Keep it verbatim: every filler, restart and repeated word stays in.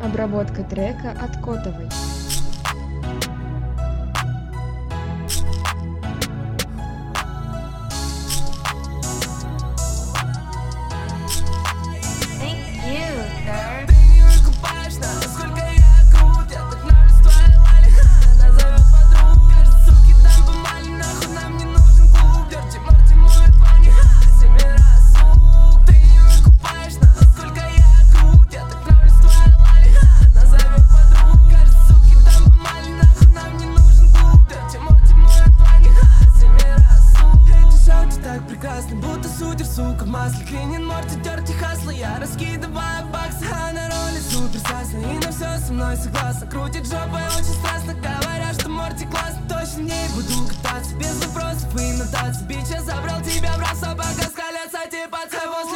Обработка трека от Котовой. Будто сутер, сука, в масле. Клинин, Морти, терти, хаслы. Я раскидываю баксы, а на роли супер сасно. И на все со мной согласна. Крутит жопой очень страстно. Говорят, что Морти классно. Точно не буду кататься без вопросов и нотаций. Бич, я забрал тебя в раз, а пока скалятся те пацаны.